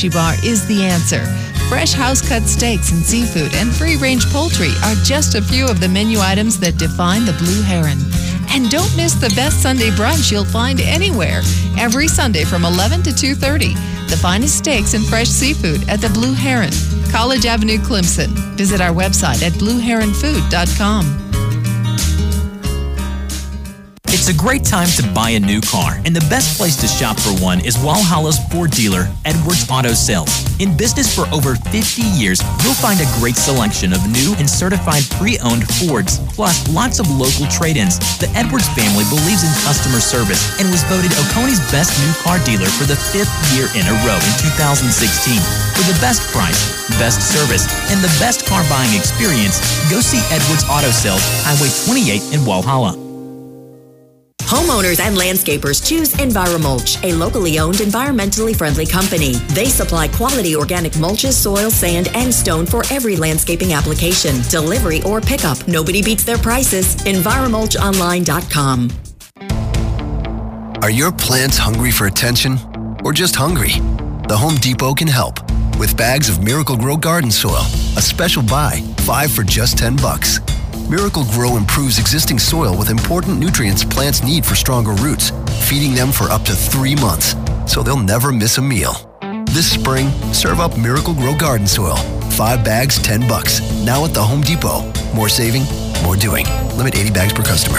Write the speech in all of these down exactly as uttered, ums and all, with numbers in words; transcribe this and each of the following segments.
Sushi Bar is the answer. Fresh house-cut steaks and seafood and free-range poultry are just a few of the menu items that define the Blue Heron. And don't miss the best Sunday brunch you'll find anywhere. Every Sunday from eleven to two thirty. The finest steaks and fresh seafood at the Blue Heron, College Avenue, Clemson. Visit our website at blue heron food dot com. It's a great time to buy a new car, and the best place to shop for one is Walhalla's Ford dealer, Edwards Auto Sales. In business for over fifty years, you'll find a great selection of new and certified pre-owned Fords, plus lots of local trade-ins. The Edwards family believes in customer service and was voted Oconee's best new car dealer for the fifth year in a row in two thousand sixteen. For the best price, best service, and the best car buying experience, go see Edwards Auto Sales, Highway twenty-eight in Walhalla. Homeowners and landscapers choose EnviroMulch, a locally owned, environmentally friendly company. They supply quality organic mulches, soil, sand, and stone for every landscaping application, delivery, or pickup. Nobody beats their prices. Enviromulch Online dot com. Are your plants hungry for attention or just hungry? The Home Depot can help with bags of Miracle Grow garden soil, a special buy, five for just ten bucks. Miracle Grow improves existing soil with important nutrients plants need for stronger roots, feeding them for up to three months, so they'll never miss a meal. This spring, serve up Miracle Grow garden soil. Five bags, ten bucks. Now at the Home Depot. More saving, more doing. Limit eighty bags per customer.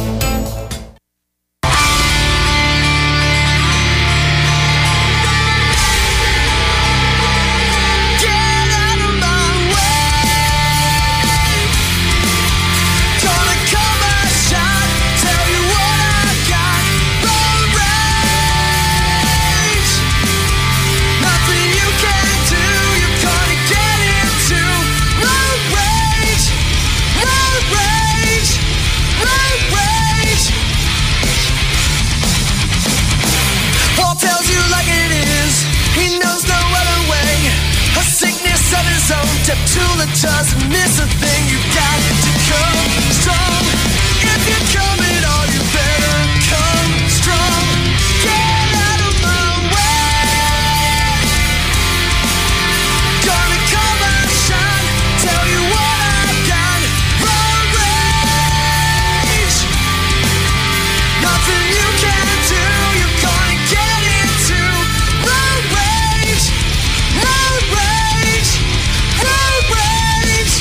Doesn't miss a thing, you got to come strong. If you're coming on, you better come strong. Get out of my way. Gonna come and shine, tell you what I've got. Road rage, nothing you can do, you're gonna get into. Road rage, road rage, road rage.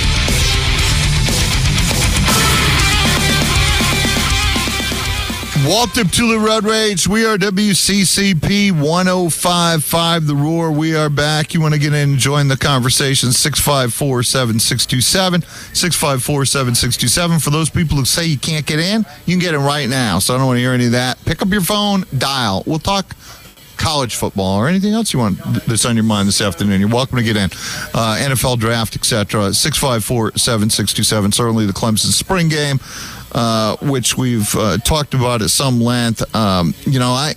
Walked up to the Road Rage. We are W C C P one oh five point five The Roar. We are back. You want to get in and join the conversation, six five four, seven six two seven, six five four, seven six two seven. For those people who say you can't get in, you can get in right now. So I don't want to hear any of that. Pick up your phone, dial. We'll talk college football or anything else you want that's on your mind this afternoon. You're welcome to get in. Uh, N F L draft, et cetera. six five four, seven six two seven. Certainly the Clemson spring game, uh, which we've uh, talked about at some length. Um, you know, I,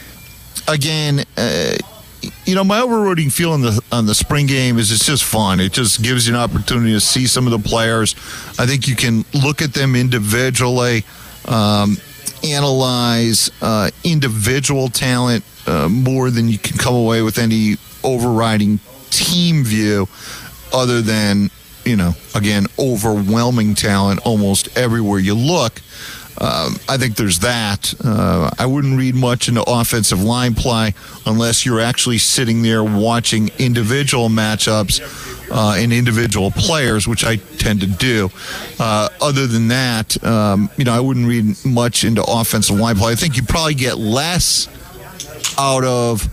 again, uh, you know, my overriding feeling on the, on the spring game is it's just fun. It just gives you an opportunity to see some of the players. I think you can look at them individually, um, analyze uh, individual talent uh, more than you can come away with any overriding team view other than, you know, again, overwhelming talent almost everywhere you look. Um, I think there's that. Uh, I wouldn't read much into offensive line play unless you're actually sitting there watching individual matchups uh, and individual players, which I tend to do. Uh, other than that, um, you know, I wouldn't read much into offensive line play. I think you probably get less out of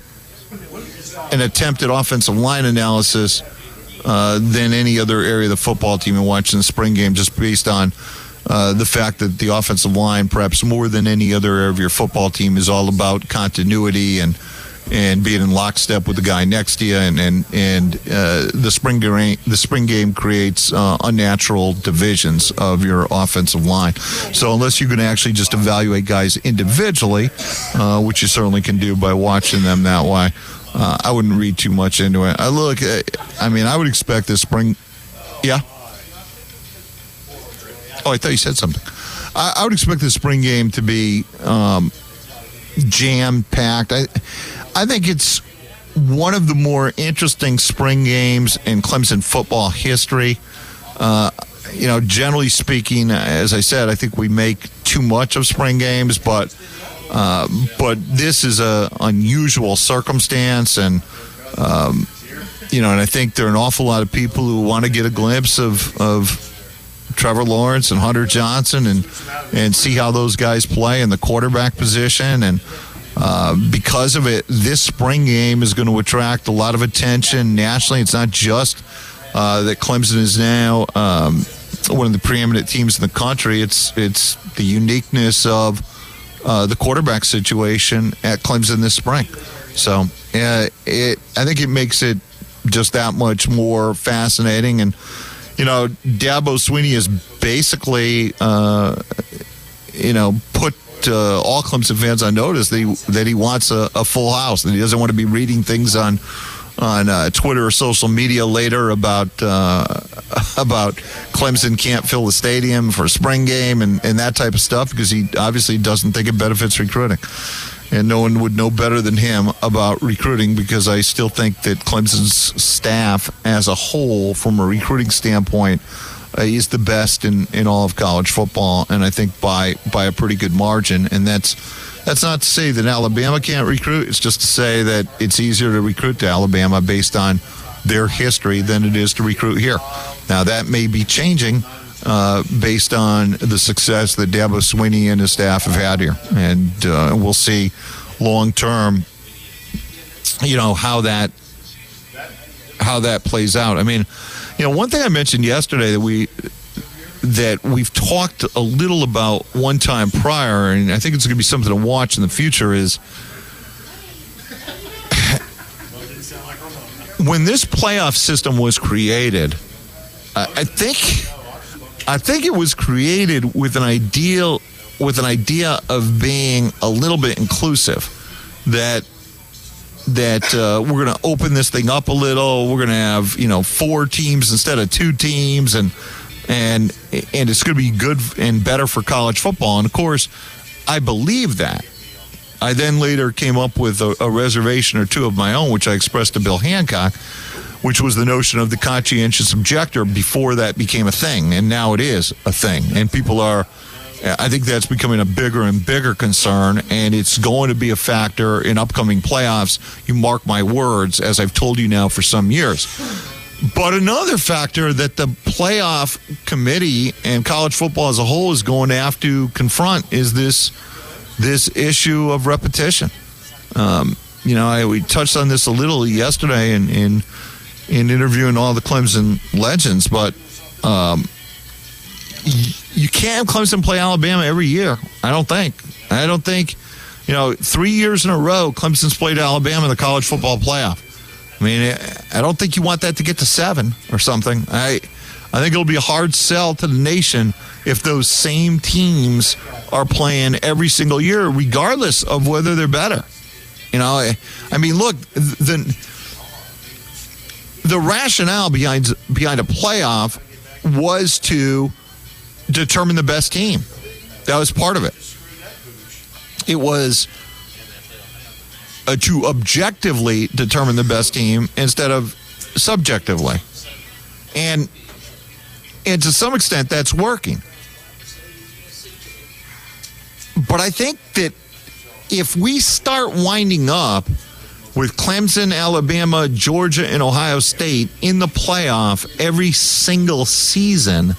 an attempted offensive line analysis uh, than any other area of the football team and watching the spring game, just based on Uh, the fact that the offensive line, perhaps more than any other area of your football team, is all about continuity and and being in lockstep with the guy next to you, and and and uh, the spring game the spring game creates uh, unnatural divisions of your offensive line. So unless you can actually just evaluate guys individually, uh, which you certainly can do by watching them that way, uh, I wouldn't read too much into it. I look, I mean, I would expect this spring, yeah. Oh, I thought you said something. I, I would expect the spring game to be um, jam-packed. I, I think it's one of the more interesting spring games in Clemson football history. Uh, you know, generally speaking, as I said, I think we make too much of spring games, but uh, but this is a unusual circumstance, and um, you know, and I think there are an awful lot of people who want to get a glimpse of of Trevor Lawrence and Hunter Johnson and and see how those guys play in the quarterback position. And uh, because of it, this spring game is going to attract a lot of attention nationally. It's not just uh, that Clemson is now um, one of the preeminent teams in the country. It's it's the uniqueness of uh, the quarterback situation at Clemson this spring. So uh, it I think it makes it just that much more fascinating. And you know, Dabo Swinney has basically, uh, you know, put uh, all Clemson fans on notice that he, that he wants a, a full house, that he doesn't want to be reading things on on uh, Twitter or social media later about uh, about Clemson can't fill the stadium for a spring game and, and that type of stuff, because he obviously doesn't think it benefits recruiting. And no one would know better than him about recruiting, because I still think that Clemson's staff as a whole, from a recruiting standpoint, uh, is the best in, in all of college football, and I think by by a pretty good margin. And that's that's not to say that Alabama can't recruit. It's just to say that it's easier to recruit to Alabama based on their history than it is to recruit here. Now, that may be changing Uh, based on the success that Dabo Swinney and his staff have had here. And uh, we'll see long term, you know, how that how that plays out. I mean, you know, one thing I mentioned yesterday that we that we've talked a little about one time prior, and I think it's going to be something to watch in the future, is when this playoff system was created, I, I think I think it was created with an ideal, with an idea of being a little bit inclusive, that that uh, we're going to open this thing up a little. We're going to have, you know, four teams instead of two teams, and and and it's going to be good and better for college football. And of course, I believe that. I then later came up with a, a reservation or two of my own, which I expressed to Bill Hancock, which was the notion of the conscientious objector before that became a thing. And now it is a thing. And people are, I think that's becoming a bigger and bigger concern, and it's going to be a factor in upcoming playoffs. You mark my words, as I've told you now for some years. But another factor that the playoff committee and college football as a whole is going to have to confront is this this issue of repetition. Um, you know, I, we touched on this a little yesterday in, in in interviewing all the Clemson legends, but um, y- you can't have Clemson play Alabama every year. I don't think. I don't think, you know, three years in a row, Clemson's played Alabama in the college football playoff. I mean, I don't think you want that to get to seven or something. I I think it'll be a hard sell to the nation if those same teams are playing every single year, regardless of whether they're better. You know, I, I mean, look, the the rationale behind behind a playoff was to determine the best team. That was part of it. It was uh, to objectively determine the best team instead of subjectively. And and to some extent, that's working. But I think that if we start winding up with Clemson, Alabama, Georgia, and Ohio State in the playoff every single season,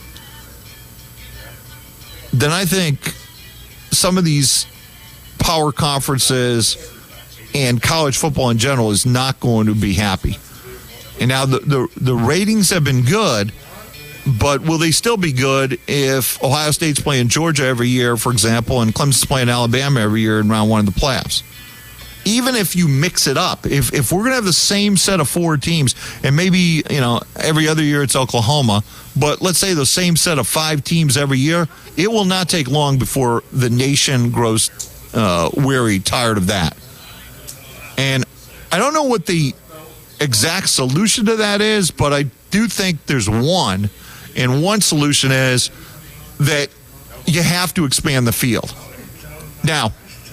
then I think some of these power conferences and college football in general is not going to be happy. And now the, the, the ratings have been good, but will they still be good if Ohio State's playing Georgia every year, for example, and Clemson's playing Alabama every year in round one of the playoffs? Even if you mix it up, if if we're going to have the same set of four teams, and maybe, you know, every other year it's Oklahoma, but let's say the same set of five teams every year, it will not take long before the nation grows uh, weary, tired of that. And I don't know what the exact solution to that is, but I do think there's one. And one solution is that you have to expand the field. Now,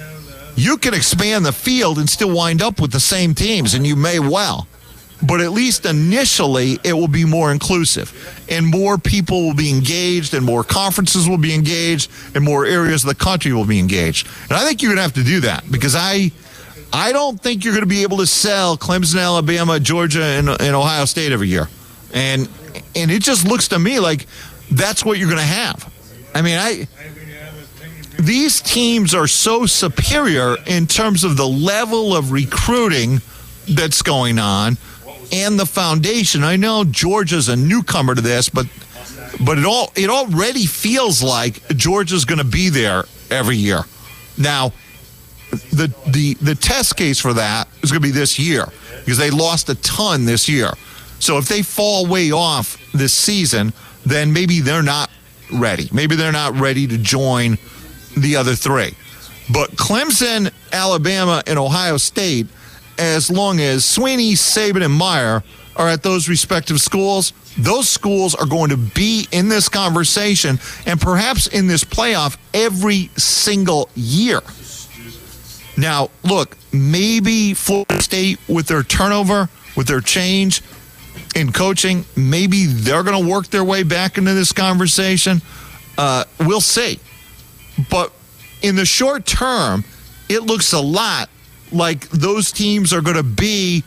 You can expand the field and still wind up with the same teams, and you may well. But at least initially, it will be more inclusive, and more people will be engaged, and more conferences will be engaged, and more areas of the country will be engaged. And I think you're going to have to do that, because I I don't think you're going to be able to sell Clemson, Alabama, Georgia, and, and Ohio State every year. And and it just looks to me like that's what you're going to have. I mean, I these teams are so superior in terms of the level of recruiting that's going on and the foundation. I know Georgia's a newcomer to this, but but it all it already feels like Georgia's going to be there every year. Now, the the the test case for that is going to be this year, because they lost a ton this year. So if they fall way off this season, then maybe they're not ready. Maybe they're not ready to join the other three. But Clemson, Alabama, and Ohio State, as long as Sweeney, Saban, and Meyer are at those respective schools, those schools are going to be in this conversation and perhaps in this playoff every single year. Now, look, maybe Florida State, with their turnover, with their change in coaching, maybe they're going to work their way back into this conversation. Uh, we'll see. But in the short term, it looks a lot like those teams are going to be,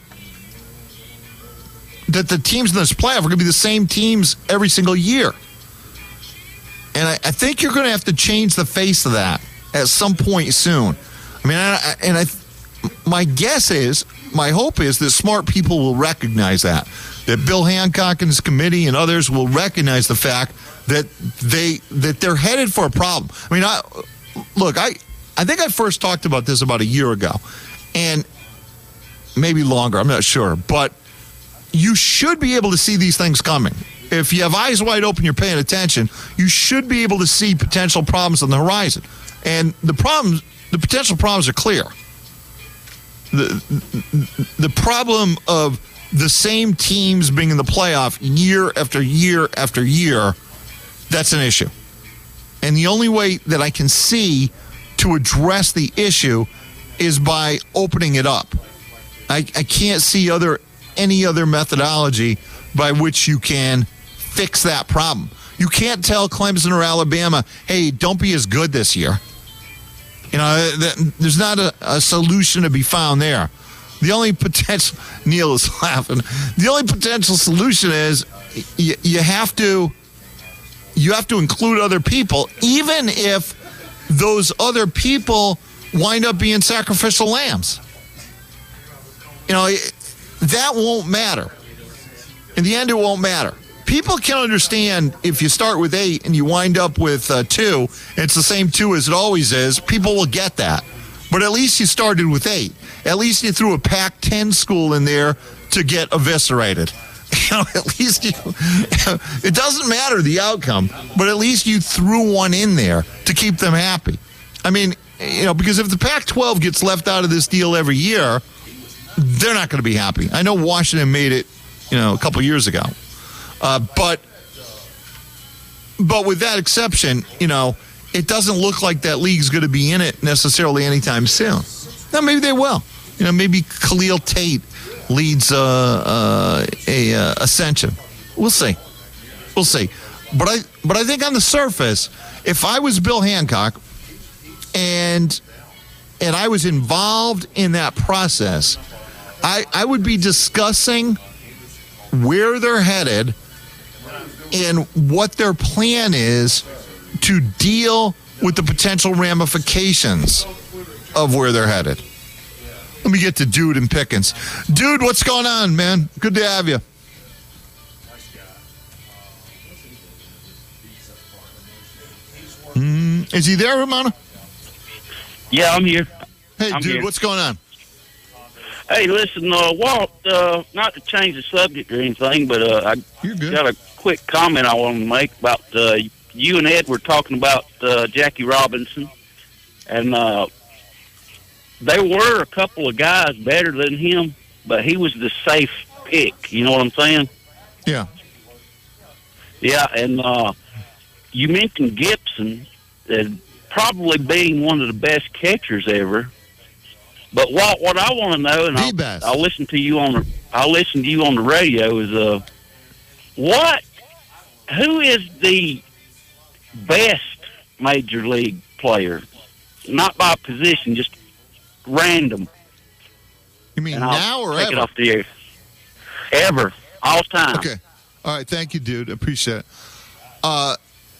that the teams in this playoff are going to be the same teams every single year. And I, I think you're going to have to change the face of that at some point soon. I mean, I, I, and I, my guess is, my hope is that smart people will recognize that, that Bill Hancock and his committee and others will recognize the fact that they that they're headed for a problem. I mean, I, look, I, I think I first talked about this about a year ago, and maybe longer, I'm not sure, but you should be able to see these things coming. If you have eyes wide open, you're paying attention, you should be able to see potential problems on the horizon. And the problems, the potential problems are clear. The, the problem of the same teams being in the playoff year after year after year, that's an issue. And the only way that I can see to address the issue is by opening it up. I, I can't see other any other methodology by which you can fix that problem. You can't tell Clemson or Alabama, hey, don't be as good this year. You know, there's not a, a solution to be found there. The only potential, Neil is laughing, the only potential solution is you, you have to you have to include other people, even if those other people wind up being sacrificial lambs. You know, that won't matter. In the end, it won't matter. People can understand if you start with eight and you wind up with uh, two, it's the same two as it always is. People will get that. But at least you started with eight. At least you threw a Pac ten school in there to get eviscerated. You know, at least you, it doesn't matter the outcome, but at least you threw one in there to keep them happy. I mean, you know, because if the Pac twelve gets left out of this deal every year, they're not going to be happy. I know Washington made it, you know, a couple years ago. Uh, but but with that exception, you know, it doesn't look like that league's going to be in it necessarily anytime soon. Now, maybe they will. You know, maybe Khalil Tate leads uh, uh, a uh, ascension. We'll see. We'll see. But I but I think on the surface, if I was Bill Hancock and and I was involved in that process, I I would be discussing where they're headed and what their plan is to deal with the potential ramifications of where they're headed. Let me get to Dude and Pickens. Dude, what's going on, man? Good to have you. Mm, is he there, Romano? Yeah, I'm here. Hey, I'm dude, here. what's going on? Hey, listen, uh, Walt, uh, not to change the subject or anything, but uh, I You're good. got a quick comment I want to make about uh, you and Ed were talking about uh, Jackie Robinson, and uh, there were a couple of guys better than him, but he was the safe pick. You know what I'm saying? Yeah. Yeah, and uh, you mentioned Gibson as probably being one of the best catchers ever. But what what I want to know, and The I'll, best. I'll listen to you on the I'll listen to you on the radio, is uh, what who is the best major league player? Not by position, just random. You mean And I'll now or take ever? it off the air. Ever, all time. Okay. All right. Thank you, dude. Appreciate it. Uh,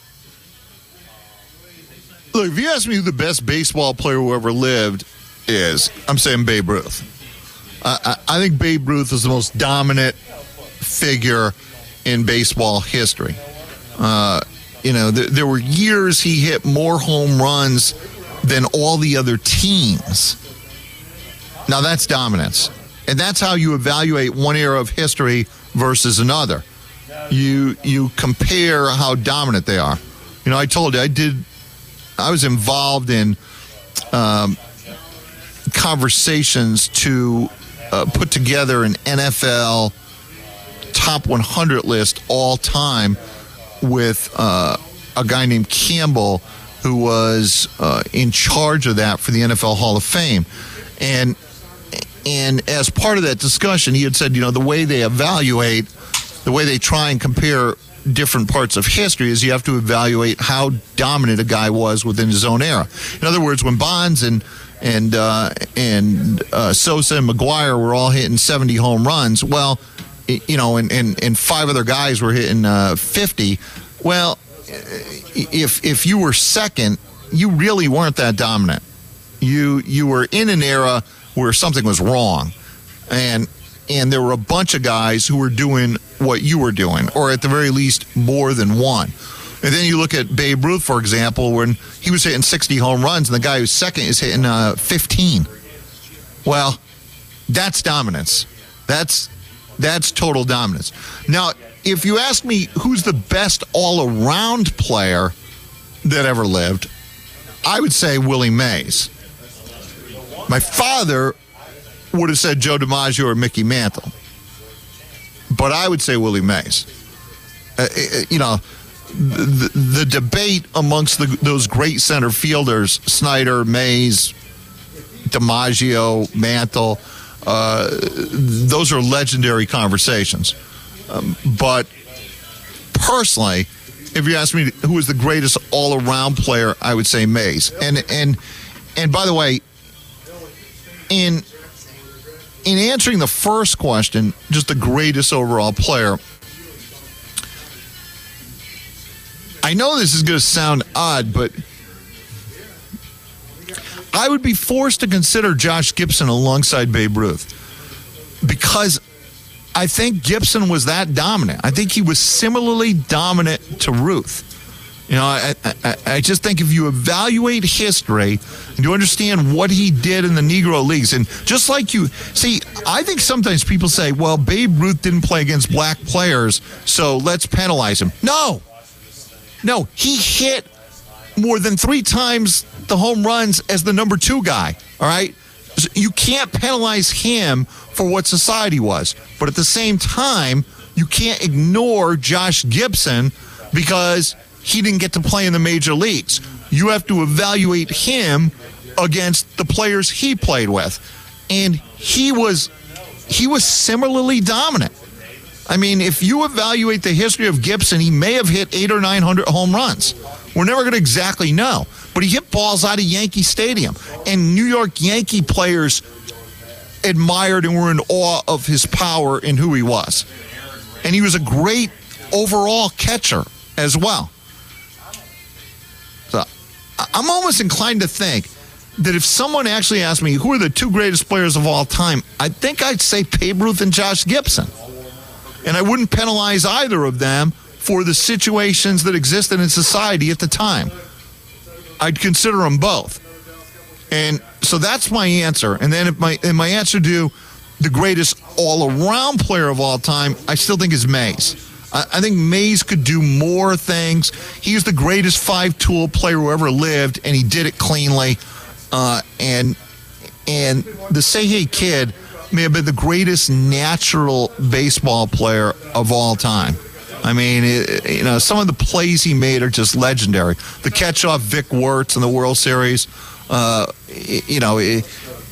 look, if you ask me who the best baseball player who ever lived is, I'm saying Babe Ruth. I, I, I think Babe Ruth is the most dominant figure in baseball history. Uh, you know, th- there were years he hit more home runs than all the other teams. Now, that's dominance. And that's how you evaluate one era of history versus another. You you compare how dominant they are. You know, I told you, I did, I was involved in um, conversations to uh, put together an N F L top one hundred list all time with uh, a guy named Campbell, who was uh, in charge of that for the N F L Hall of Fame. And and as part of that discussion, he had said, you know, the way they evaluate, the way they try and compare different parts of history is you have to evaluate how dominant a guy was within his own era. In other words, when Bonds and and uh, and uh, Sosa and McGuire were all hitting seventy home runs, well, you know, and, and, and five other guys were hitting uh, fifty, well, if if you were second, you really weren't that dominant. You you were in an era where something was wrong, and and there were a bunch of guys who were doing what you were doing, or at the very least more than one. And then you look at Babe Ruth, for example, when he was hitting sixty home runs, and the guy who's second is hitting uh, fifteen. Well, that's dominance. That's that's total dominance. Now, if you ask me who's the best all-around player that ever lived, I would say Willie Mays. My father would have said Joe DiMaggio or Mickey Mantle, but I would say Willie Mays. Uh, you know, the, the debate amongst the, those great center fielders, Snyder, Mays, DiMaggio, Mantle, uh, those are legendary conversations. Um, but personally, if you ask me who is the greatest all-around player, I would say Mays. And and and by the way, in in answering the first question, just the greatest overall player, I know this is going to sound odd, but I would be forced to consider Josh Gibson alongside Babe Ruth, because I think Gibson was that dominant. I think he was similarly dominant to Ruth. You know, I, I, I just think if you evaluate history and you understand what he did in the Negro Leagues, and just like you, see, I think sometimes people say, well, Babe Ruth didn't play against black players, so let's penalize him. No. No, he hit more than three times the home runs as the number two guy, all right? So you can't penalize him for what society was. But at the same time, you can't ignore Josh Gibson because he didn't get to play in the major leagues. You have to evaluate him against the players he played with. And he was he was similarly dominant. I mean, if you evaluate the history of Gibson, he may have hit eight or nine hundred home runs. We're never going to exactly know. But he hit balls out of Yankee Stadium. And New York Yankee players admired and were in awe of his power and who he was. And he was a great overall catcher as well. So I'm almost inclined to think that if someone actually asked me who are the two greatest players of all time, I think I'd say Babe Ruth and Josh Gibson. And I wouldn't penalize either of them for the situations that existed in society at the time. I'd consider them both. And so that's my answer. And then if my and my answer to the greatest all-around player of all time, I still think is Mays. I, I think Mays could do more things. He was the greatest five-tool player who ever lived, and he did it cleanly. Uh, and and the Say Hey Kid may have been the greatest natural baseball player of all time. I mean, it, you know, some of the plays he made are just legendary. The catch off Vic Wertz in the World Series, uh, you know, it,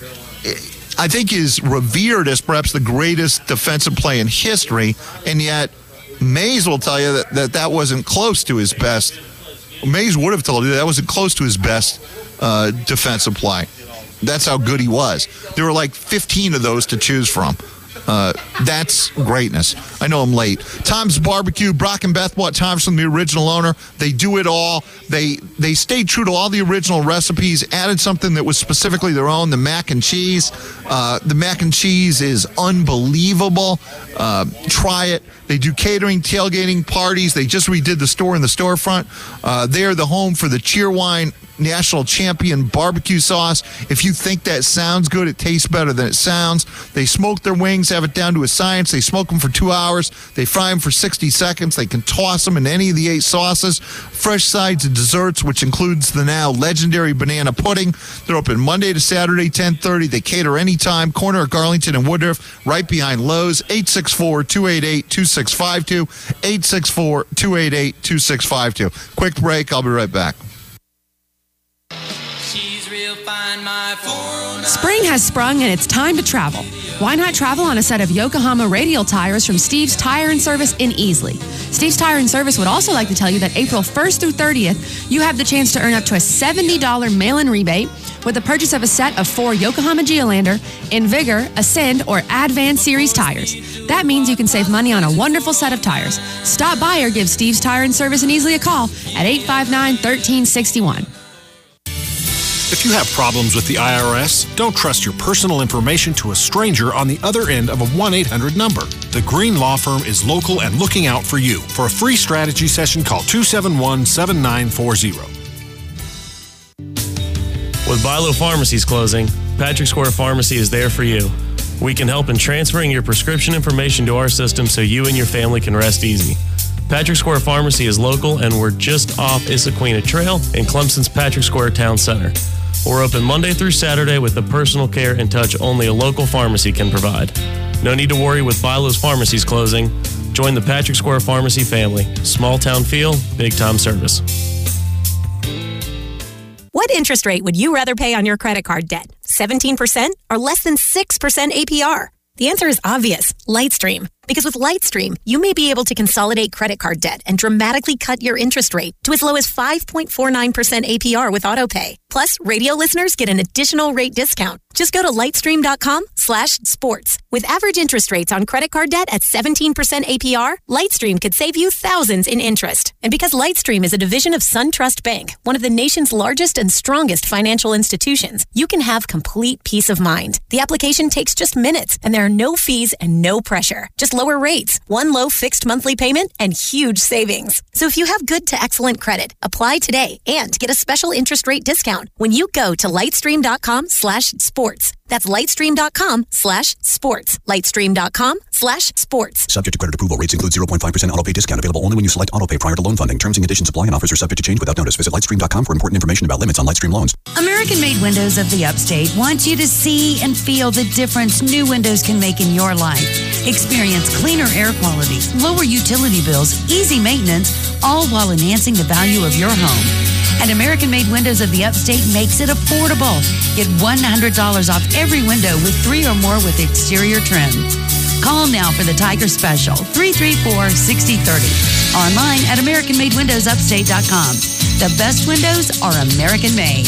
I think is revered as perhaps the greatest defensive play in history, and yet Mays will tell you that that, that wasn't close to his best. Mays would have told you that wasn't close to his best uh, defensive play. That's how good he was. There were like fifteen of those to choose from. Uh, that's greatness. I know I'm late. Tom's Barbecue, Brock and Beth bought Tom's from the original owner. They do it all. They they stayed true to all the original recipes, added something that was specifically their own, the mac and cheese. Uh, the mac and cheese is unbelievable. Uh, try it. They do catering, tailgating, parties. They just redid the store in the storefront. Uh, they're the home for the Cheerwine National Champion barbecue sauce. If you think that sounds good, it tastes better than it sounds. They smoke their wings, have it down to a science. They smoke them for two hours. They fry them for sixty seconds. They can toss them in any of the eight sauces. Fresh sides and desserts, which includes the now legendary banana pudding. They're open Monday to Saturday, ten thirty. They cater anytime. Corner of Garlington and Woodruff, right behind Lowe's. eight six four, two eight eight, two six five two. eight six four, two eight eight, two six five two. Quick break. I'll be right back. Spring has sprung and it's time to travel. Why not travel on a set of Yokohama radial tires from Steve's Tire and Service in Easley? Steve's Tire and Service would also like to tell you that April first through thirtieth, you have the chance to earn up to a seventy dollars mail-in rebate with the purchase of a set of four Yokohama Geolander, Invigor, Ascend, or Advan Series tires. That means you can save money on a wonderful set of tires. Stop by or give Steve's Tire and Service in Easley a call at eight five nine, one three six one. If you have problems with the I R S, don't trust your personal information to a stranger on the other end of a one eight hundred number. The Green Law Firm is local and looking out for you. For a free strategy session, call two seven one, seven nine four zero. With Bilo Pharmacies closing, Patrick Square Pharmacy is there for you. We can help in transferring your prescription information to our system so you and your family can rest easy. Patrick Square Pharmacy is local, and we're just off Issaquena Trail in Clemson's Patrick Square Town Center. We're open Monday through Saturday with the personal care and touch only a local pharmacy can provide. No need to worry with Bilo's Pharmacies closing. Join the Patrick Square Pharmacy family. Small town feel, big time service. What interest rate would you rather pay on your credit card debt? seventeen percent or less than six percent A P R? The answer is obvious, Lightstream. Because with Lightstream, you may be able to consolidate credit card debt and dramatically cut your interest rate to as low as five point four nine percent A P R with AutoPay. Plus, radio listeners get an additional rate discount. Just go to lightstream.com slash sports. With average interest rates on credit card debt at seventeen percent A P R, Lightstream could save you thousands in interest. And because Lightstream is a division of SunTrust Bank, one of the nation's largest and strongest financial institutions, you can have complete peace of mind. The application takes just minutes, and there are no fees and no pressure. Just lower rates, one low fixed monthly payment, and huge savings. So if you have good to excellent credit, apply today and get a special interest rate discount when you go to lightstream.com slash sports. That's lightstream.com slash sports. Lightstream.com slash sports. Subject to credit approval. Rates include zero point five percent autopay discount. Available only when you select autopay prior to loan funding. Terms and conditions apply and offers are subject to change without notice. Visit lightstream dot com for important information about limits on Lightstream loans. American Made Windows of the Upstate wants you to see and feel the difference new windows can make in your life. Experience cleaner air quality, lower utility bills, easy maintenance, all while enhancing the value of your home. And American Made Windows of the Upstate makes it affordable. Get one hundred dollars off every window with three or more with exterior trim. Call now for the Tiger Special, three three four, six zero three zero. Online at american made windows upstate dot com. The best windows are American made.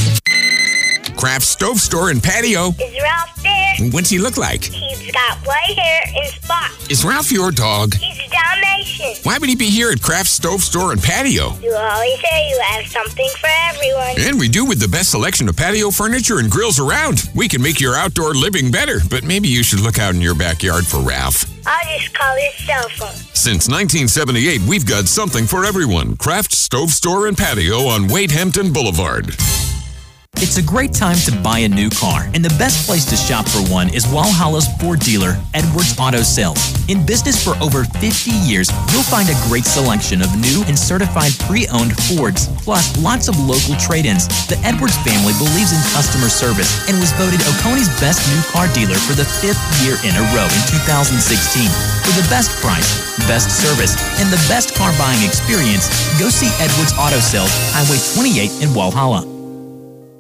Kraft Stove Store and Patio. Is Ralph there? What's he look like? He's got white hair and spots. Is Ralph your dog? He's a Dalmatian. Why would he be here at Kraft Stove Store and Patio? You always say you have something for everyone. And we do with the best selection of patio furniture and grills around. We can make your outdoor living better, but maybe you should look out in your backyard for Ralph. I'll just call his cell phone. Since nineteen seventy-eight, we've got something for everyone. Kraft Stove Store and Patio on Wade Hampton Boulevard. It's a great time to buy a new car, and the best place to shop for one is Walhalla's Ford dealer, Edwards Auto Sales. In business for over fifty years, you'll find a great selection of new and certified pre-owned Fords, plus lots of local trade-ins. The Edwards family believes in customer service and was voted Oconee Best New Car Dealer for the fifth year in a row in two thousand sixteen. For the best price, best service, and the best car buying experience, go see Edwards Auto Sales, Highway twenty-eight in Walhalla.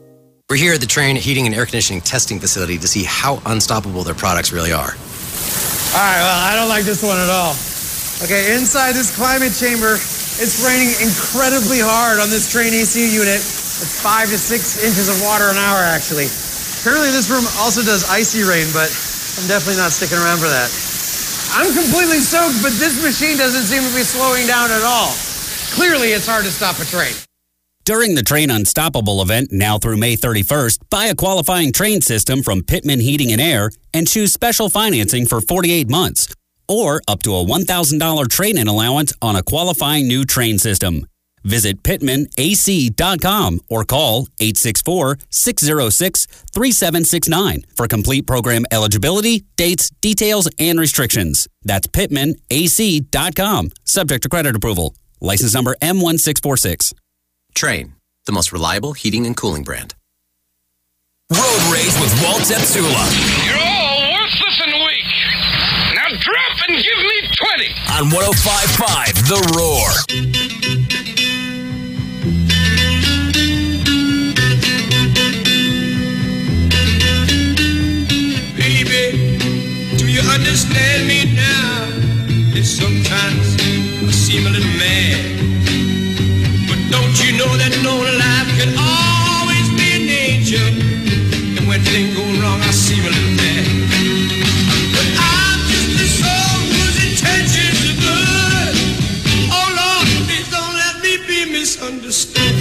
We're here at the Trane Heating and Air Conditioning Testing Facility to see how unstoppable their products really are. All right, well, I don't like this one at all. Okay, inside this climate chamber, it's raining incredibly hard on this Trane A C unit. It's five to six inches of water an hour, actually. Apparently this room also does icy rain, but I'm definitely not sticking around for that. I'm completely soaked, but this machine doesn't seem to be slowing down at all. Clearly, it's hard to stop a train. During the Trane Unstoppable event, now through May thirty-first, buy a qualifying Trane system from Pittman Heating and Air and choose special financing for forty-eight months or up to a one thousand dollars trade-in allowance on a qualifying new Trane system. Visit pittman a c dot com or call eight six four, six zero six, three seven six nine for complete program eligibility, dates, details, and restrictions. That's pittman a c dot com. Subject to credit approval. License number M one six four six. Trane, the most reliable heating and cooling brand. Road Rage with Walt Zepsula. You're all worthless and weak. Now drop and give me twenty. On one oh five point five The Roar. Baby, do you understand me now? That sometimes I seem a little mad. But don't you know that no life can always be an angel? And when things go wrong, I seem a little mad. But I'm just a soul whose intentions are good. Oh Lord, please don't let me be misunderstood.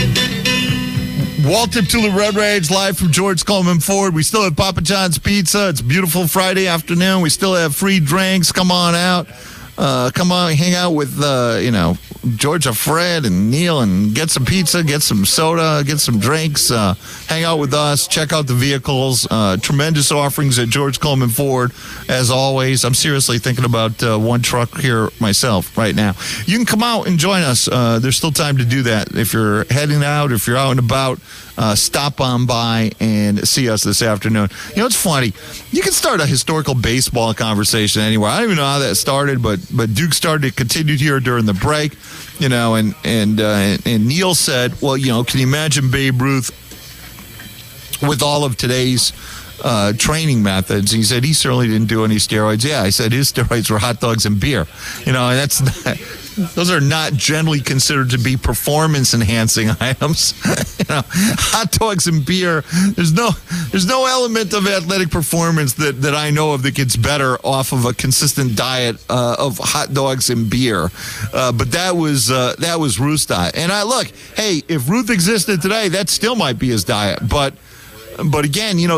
Walt Zepsula, Road Rage, live from George Coleman Ford. We still have Papa John's Pizza. It's a beautiful Friday afternoon. We still have free drinks. Come on out. Uh, come on, hang out with, uh, you know, Georgia Fred and Neil and get some pizza, get some soda, get some drinks. Uh, hang out with us. Check out the vehicles. Uh, tremendous offerings at George Coleman Ford, as always. I'm seriously thinking about uh, one truck here myself right now. You can come out and join us. Uh, there's still time to do that. If you're heading out, if you're out and about, Uh, stop on by and see us this afternoon. You know, it's funny. You can start a historical baseball conversation anywhere. I don't even know how that started, but but Duke started, it continued here during the break, you know, and, and, uh, and Neil said, well, you know, can you imagine Babe Ruth with all of today's uh, training methods? He said he certainly didn't do any steroids. Yeah, I said his steroids were hot dogs and beer. You know, and that's not, those are not generally considered to be performance-enhancing items. You know, hot dogs and beer. There's no, there's no element of athletic performance that, that I know of that gets better off of a consistent diet uh, of hot dogs and beer. Uh, but that was uh, that was Ruth's diet. And I look, hey, if Ruth existed today, that still might be his diet. But but again, you know,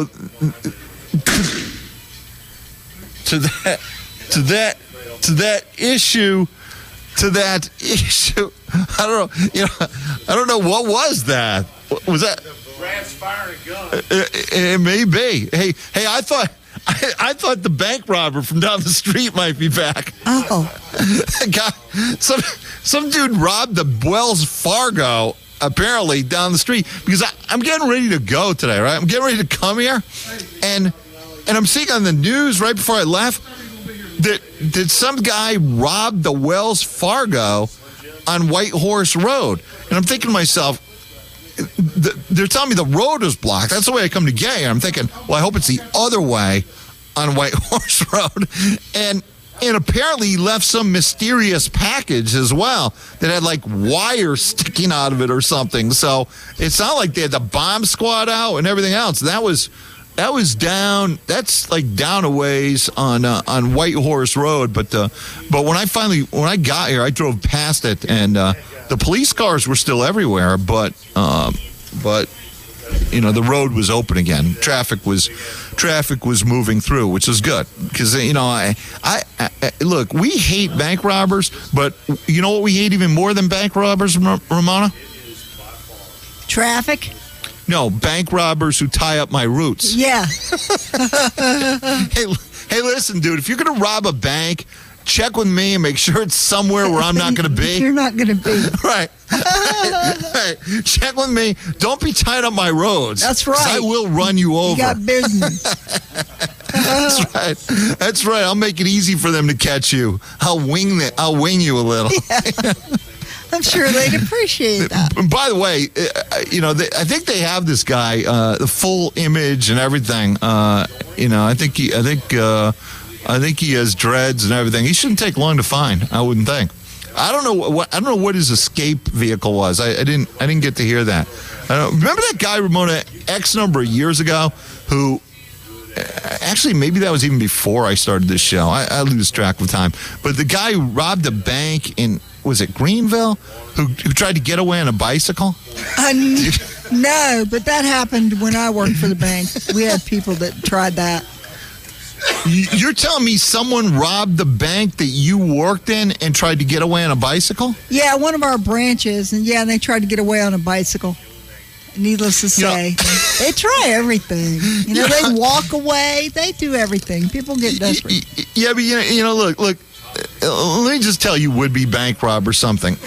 to that to that to that issue. To that issue, I don't know. You know, I don't know what was that. Was that? The rats firing a gun. It, it, it may be. Hey, hey, I thought, I, I thought the bank robber from down the street might be back. Oh, God, some some dude robbed the Wells Fargo apparently down the street because I, I'm getting ready to go today. Right, I'm getting ready to come here, and and I'm seeing on the news right before I left. That, that some guy robbed the Wells Fargo on White Horse Road. And I'm thinking to myself, they're telling me the road is blocked. That's the way I come to get here. I'm thinking, well, I hope it's the other way on White Horse Road. And and apparently he left some mysterious package as well that had like wire sticking out of it or something. So it's not like they had the bomb squad out and everything else. That was... That was down. That's like down a ways on uh, on White Horse Road. But uh, but when I finally when I got here, I drove past it, and uh, the police cars were still everywhere. But uh, but you know the road was open again. Traffic was traffic was moving through, which is good because you know I, I I look. We hate bank robbers, but you know what we hate even more than bank robbers, Ramona? Traffic. No, bank robbers who tie up my roots. Yeah. hey, hey, listen, dude, if you're going to rob a bank, check with me and make sure it's somewhere where I'm not going to be. You're not going to be. Right. Right. Check with me. Don't be tying up my roads. That's right. I will run you over. You got business. That's right. That's right. I'll make it easy for them to catch you. I'll wing the, I'll wing you a little. Yeah. I'm sure they'd appreciate that. By the way, uh, you know, they, I think they have this guy, uh, the full image and everything. Uh, you know, I think he, I think, uh, I think he has dreads and everything. He shouldn't take long to find. I wouldn't think. I don't know what I don't know what his escape vehicle was. I, I didn't I didn't get to hear that. I don't, remember that guy, Ramona, X number of years ago, who actually maybe that was even before I started this show. I, I lose track of time. But the guy who robbed a bank in was it Greenville, who who tried to get away on a bicycle? Uh, no, but that happened when I worked for the bank. We had people that tried that. You're telling me someone robbed the bank that you worked in and tried to get away on a bicycle? Yeah, one of our branches, and yeah, they tried to get away on a bicycle. Needless to say, yeah. They try everything. You know, yeah. They walk away. They do everything. People get desperate. Yeah, but you know, you know, look, look. Uh, let me just tell you, would-be bank rob or something.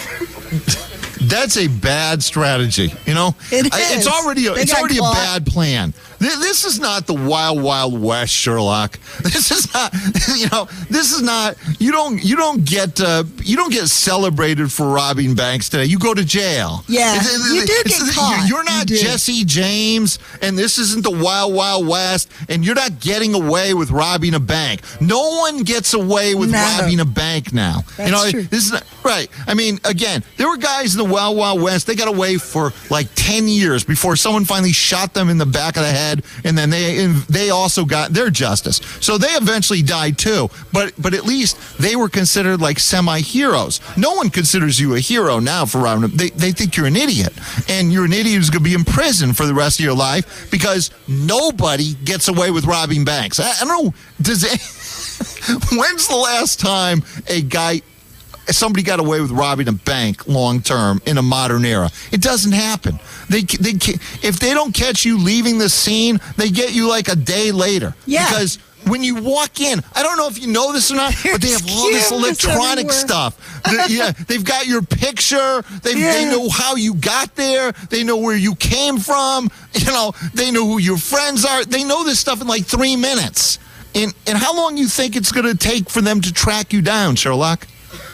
That's a bad strategy. You know, it is. I, it's already a, They it's got already caught. a bad plan. This is not the Wild Wild West, Sherlock. This is not, you know, this is not. You don't, you don't get, uh, you don't get celebrated for robbing banks today. You go to jail. Yeah, It's- it's- you do it's- get caught. You're not You do. Jesse James, and this isn't the Wild Wild West, and you're not getting away with robbing a bank. No one gets away with No. robbing a bank now. That's you know, true. this is not, right. I mean, again, there were guys in the Wild Wild West. They got away for like ten years before someone finally shot them in the back of the head, and then they they also got their justice. So they eventually died too. But but at least they were considered like semi-heroes. No one considers you a hero now for robbing them. They they think you're an idiot, and you're an idiot who's going to be in prison for the rest of your life because nobody gets away with robbing banks. I, I don't know. Does it? When's the last time a guy? Somebody got away with robbing a bank long term in a modern era? It doesn't happen. They they if they don't catch you leaving the scene, they get you like a day later. Yeah. Because when you walk in, I don't know if you know this or not, but they have all this cameras electronic everywhere. stuff. The- yeah, they've got your picture. They Yeah. they know how you got there. They know where you came from. You know, they know who your friends are. They know this stuff in like three minutes. And and how long you think it's going to take for them to track you down, Sherlock?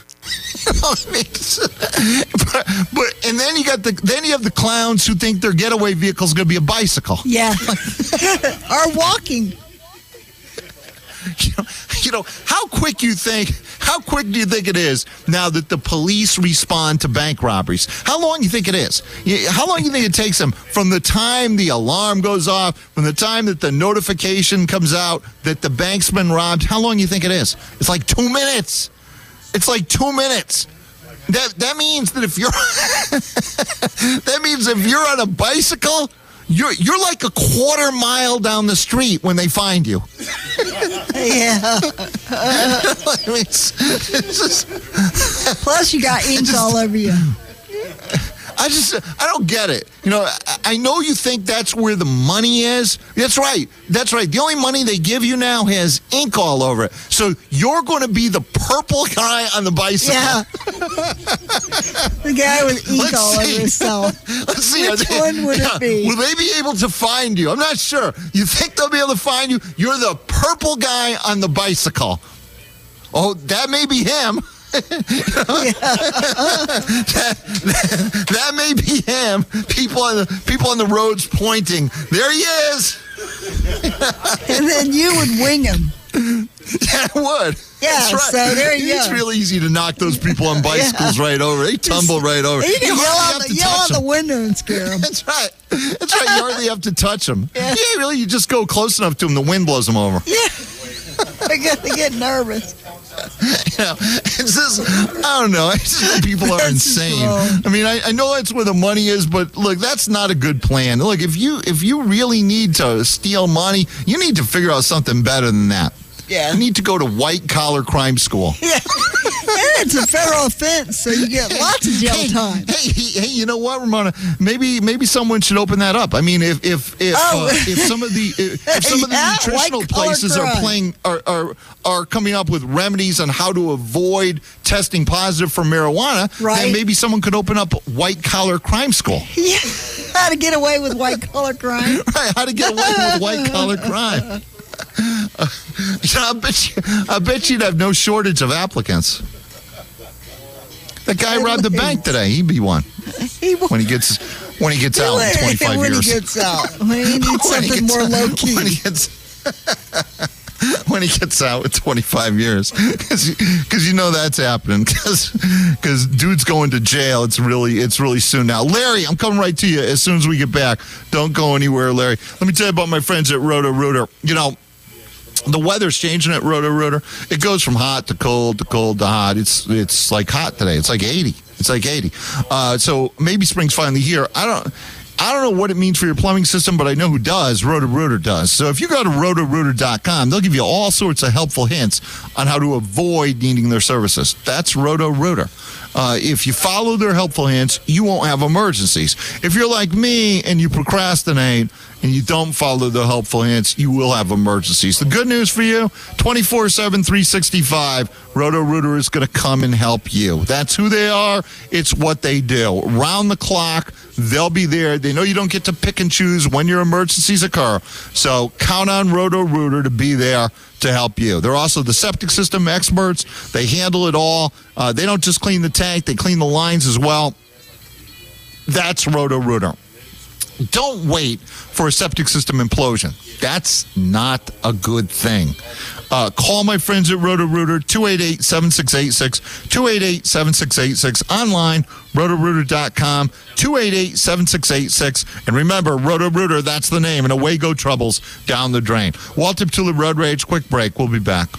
but, but and then you got the then you have the clowns who think their getaway vehicle is going to be a bicycle. Yeah, or walking. You know, you know how quick you think? How quick do you think it is now that the police respond to bank robberies? How long do you think it is? You- How long do you think it takes them from the time the alarm goes off, from the time that the notification comes out that the bank's been robbed? How long do you think it is? It's like two minutes. It's like two minutes. That that means that if you're that means if you're on a bicycle, you're you're like a quarter mile down the street when they find you. Yeah. I mean, it's, it's just, Plus, you got ink all over you. I just, I don't get it. You know, I, I know you think that's where the money is. That's right. That's right. The only money they give you now has ink all over it. So you're going to be the purple guy on the bicycle. Yeah. The guy with ink Let's all see. over himself. Let's see. Which Are they- one would yeah, it be? Will they be able to find you? I'm not sure. You think they'll be able to find you? You're the purple guy on the bicycle. Oh, that may be him. that, that, that may be him. People on the people on the roads pointing. There he is. And then you would wing him. Yeah, I would. Yeah, That's right. so there you It's go. real easy to knock those people on bicycles right over. They tumble right over. You can You yell hardly out have the, to yell touch out the them. window and scare them. That's right. That's right. You hardly have to touch them. Yeah. Yeah, really. You just go close enough to them, the wind blows them over. Yeah. I get, I get nervous. You know, it's just, I don't know. It's just, people are That's insane. wrong. I mean, I, I know that's where the money is, but look, that's not a good plan. Look, if you if you really need to steal money, you need to figure out something better than that. Yeah. You need to go to white collar crime school. Yeah. And it's a federal offense, so you get lots of jail hey, time. Hey, hey, hey, you know what, Ramona? Maybe maybe someone should open that up. I mean, if if if, Oh. uh, if some of the if, if some of the Yeah, nutritional white-collar places are crime. playing are, are are coming up with remedies on how to avoid testing positive for marijuana, Right. then maybe someone could open up white collar crime school. Yeah. How to get away with white collar crime. Right, how to get away with white collar crime. Uh, you know, I bet you, I bet you'd have no shortage of applicants. That guy robbed the bank today. He'd be one. He when he gets when he gets out in twenty-five when years. When he gets out. When he needs When something he gets more out- low key. When he gets when he gets out in twenty-five years, because you know that's happening. Because dude's going to jail. It's really it's really soon now. Larry, I'm coming right to you as soon as we get back. Don't go anywhere, Larry. Let me tell you about my friends at Roto Rooter. You know, the weather's changing at Roto Rooter. It goes from hot to cold to cold to hot. It's it's like hot today. It's like eighty. It's like eighty. Uh, so maybe spring's finally here. I don't. I don't know what it means for your plumbing system, but I know who does. Roto Rooter does. So if you go to roto rooter dot com, they'll give you all sorts of helpful hints on how to avoid needing their services. That's Roto Rooter. Uh, if you follow their helpful hints, you won't have emergencies. If you're like me and you procrastinate and you don't follow the helpful hints, you will have emergencies. The good news for you, twenty-four seven, three sixty-five, Roto Rooter is going to come and help you. That's who they are. It's what they do. Round the clock, they'll be there. They know you don't get to pick and choose when your emergencies occur. So count on Roto Rooter to be there to help you. They're also the septic system experts. They handle it all. Uh, they don't just clean the tank, they clean the lines as well. That's Roto Rooter. Don't wait for a septic system implosion. That's not a good thing. Uh, call my friends at Roto Rooter, two eight eight, seven six eight six, two eight eight, seven six eight six, online, roto rooter dot com, two eight eight, seven six eight six. And remember, Roto Rooter, that's the name, and away go troubles down the drain. Walt Tiptula Road Rage, quick break. We'll be back.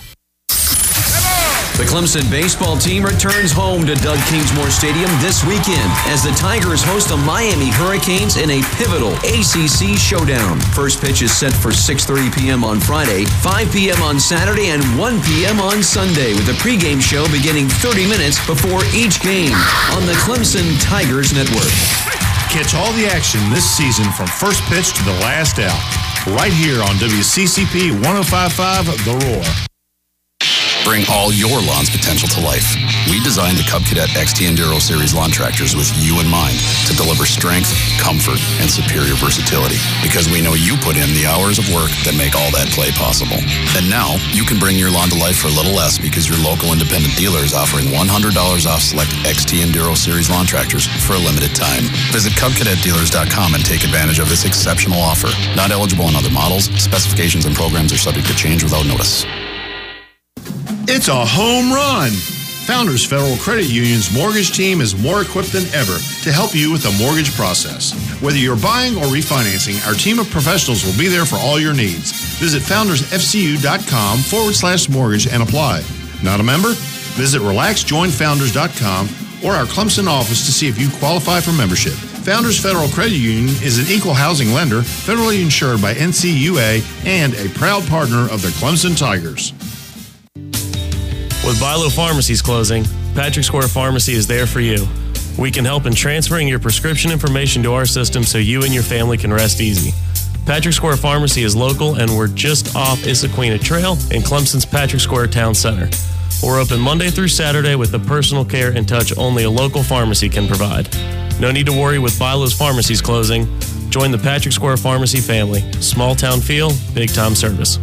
The Clemson baseball team returns home to Doug Kingsmore Stadium this weekend as the Tigers host the Miami Hurricanes in a pivotal A C C showdown. First pitch is set for six thirty p.m. on Friday, five p.m. on Saturday, and one p.m. on Sunday, with the pregame show beginning thirty minutes before each game on the Clemson Tigers Network. Catch all the action this season from first pitch to the last out, right here on W C C P one oh five point five The Roar. Bring all your lawn's potential to life. We designed the Cub Cadet X T Enduro Series lawn tractors with you in mind to deliver strength, comfort, and superior versatility, because we know you put in the hours of work that make all that play possible. And now, you can bring your lawn to life for a little less because your local independent dealer is offering one hundred dollars off select X T Enduro Series lawn tractors for a limited time. Visit cub cadet dealers dot com and take advantage of this exceptional offer. Not eligible on other models. Specifications and programs are subject to change without notice. It's a home run! Founders Federal Credit Union's mortgage team is more equipped than ever to help you with the mortgage process. Whether you're buying or refinancing, our team of professionals will be there for all your needs. Visit foundersfcu.com forward slash mortgage and apply. Not a member? Visit relax join founders dot com or our Clemson office to see if you qualify for membership. Founders Federal Credit Union is an equal housing lender, federally insured by N C U A, and a proud partner of the Clemson Tigers. With Bilo Pharmacies closing, Patrick Square Pharmacy is there for you. We can help in transferring your prescription information to our system so you and your family can rest easy. Patrick Square Pharmacy is local, and we're just off Issaquena Trail in Clemson's Patrick Square Town Center. We're open Monday through Saturday with the personal care and touch only a local pharmacy can provide. No need to worry with Bilo's Pharmacies closing. Join the Patrick Square Pharmacy family. Small town feel, big time service.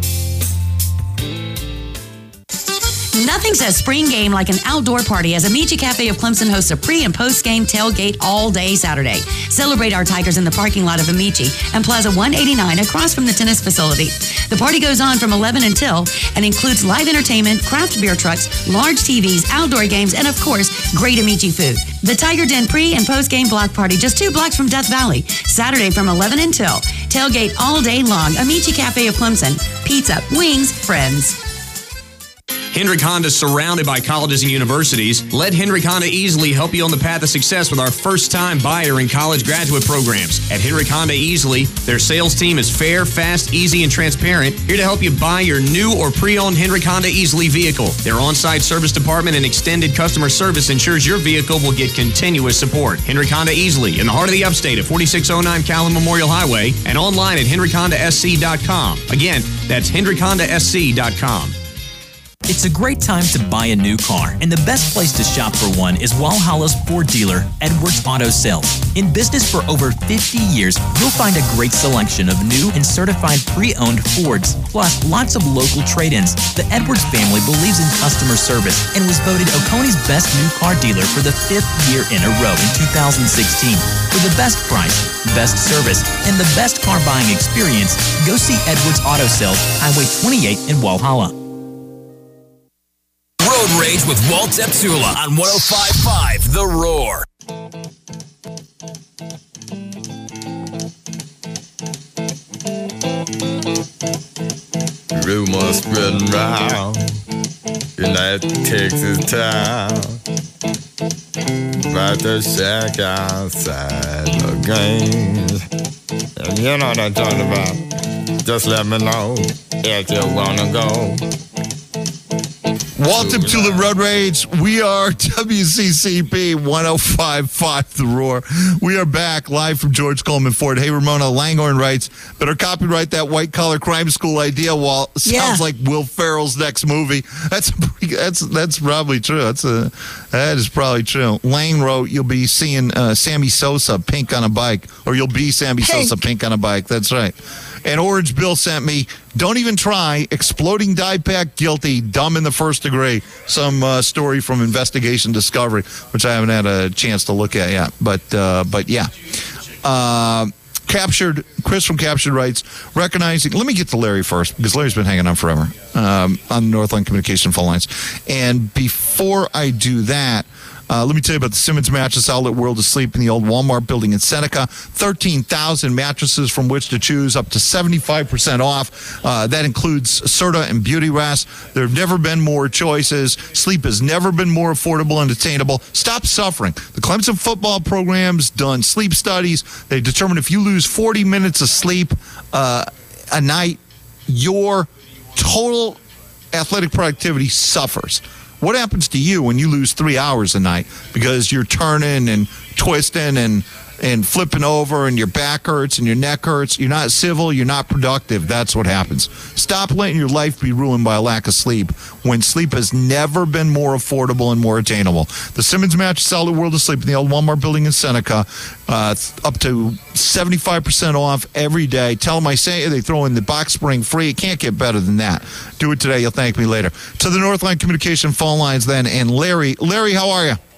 Nothing says spring game like an outdoor party as Amici Cafe of Clemson hosts a pre- and post-game tailgate all day Saturday. Celebrate our Tigers in the parking lot of Amici and Plaza one eighty-nine across from the tennis facility. The party goes on from eleven until and includes live entertainment, craft beer trucks, large T Vs, outdoor games, and of course, great Amici food. The Tiger Den pre- and post-game block party just two blocks from Death Valley. Saturday from eleven until. Tailgate all day long. Amici Cafe of Clemson. Pizza, wings, friends. Hendrick Honda, surrounded by colleges and universities. Let Hendrick Honda easily help you on the path of success with our first-time buyer and college graduate programs. At Hendrick Honda Easily, their sales team is fair, fast, easy, and transparent, here to help you buy your new or pre-owned Hendrick Honda Easily vehicle. Their on-site service department and extended customer service ensures your vehicle will get continuous support. Hendrick Honda Easily, in the heart of the upstate at forty-six oh nine Callan Memorial Highway, and online at hendrick honda s c dot com. Again, that's hendrick honda s c dot com. It's a great time to buy a new car, and the best place to shop for one is Walhalla's Ford dealer, Edwards Auto Sales. In business for over fifty years, you'll find a great selection of new and certified pre-owned Fords, plus lots of local trade-ins. The Edwards family believes in customer service and was voted Oconee's best new car dealer for the fifth year in a row in two thousand sixteen. For the best price, best service, and the best car buying experience, go see Edwards Auto Sales, Highway twenty-eight in Walhalla. Road Rage with Walt Zepsula on one oh five point five The Roar. Rumors spreading round in that Texas town about the shack outside the game. And you know what I'm talking about. Just let me know if you wanna go. Walt Zepsula, Road Rage. We are W C C P one oh five point five The Roar. We are back live from George Coleman Ford. Hey, Ramona Langhorne writes, better copyright that white collar crime school idea, Walt. Sounds Yeah. like Will Ferrell's next movie. That's that's that's probably true. That's a that is probably true. Lang wrote, you'll be seeing uh, Sammy Sosa pink on a bike, or you'll be Sammy Pink. Sosa pink on a bike. That's right. And Orange Bill sent me, don't even try, exploding die pack guilty, dumb in the first degree. Some uh, story from Investigation Discovery, which I haven't had a chance to look at yet. But, uh, but yeah. Uh, Captured, Chris from Captured writes, recognizing, let me get to Larry first, because Larry's been hanging on forever um, on the Northland Communication phone lines. And before I do that, Uh, let me tell you about the Simmons Mattress Outlet World of Sleep in the old Walmart building in Seneca. thirteen thousand mattresses from which to choose, up to seventy-five percent off. Uh, that includes Serta and Beauty Rest. There have never been more choices. Sleep has never been more affordable and attainable. Stop suffering. The Clemson football program's done sleep studies. They determined if you lose forty minutes of sleep uh, a night, your total athletic productivity suffers. What happens to you when you lose three hours a night because you're turning and twisting and and flipping over and your back hurts and your neck hurts? You're not civil. You're not productive. That's what happens. Stop letting your life be ruined by a lack of sleep when sleep has never been more affordable and more attainable. The Simmons Mattress Outlet World of Sleep in the old Walmart building in Seneca, uh, up to seventy-five percent off every day. Tell them I say they throw in the box spring free. It can't get better than that. Do it today. You'll thank me later. To the Northland Communication phone lines then. And Larry, Larry, how are you?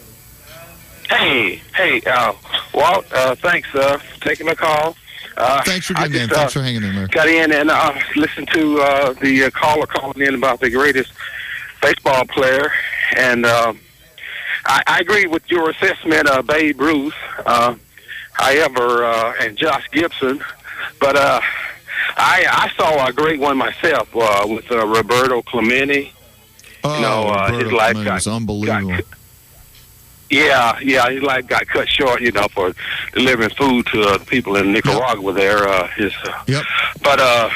Hey, hey, uh, Walt, uh, thanks uh, for taking my call. Uh, Thanks for I getting in. just, Thanks uh, for hanging in there. Got in and uh, listened to uh, the uh, caller calling in about the greatest baseball player. And uh, I, I agree with your assessment of Babe Ruth, uh, however, uh, and Josh Gibson. But uh, I, I saw a great one myself uh, with uh, Roberto Clemente. Oh, you know, uh, his Roberto life Clemente got, was unbelievable. got Yeah, yeah, his life got cut short, you know, for delivering food to uh, the people in Nicaragua. There, uh, his. Uh, yep. But uh.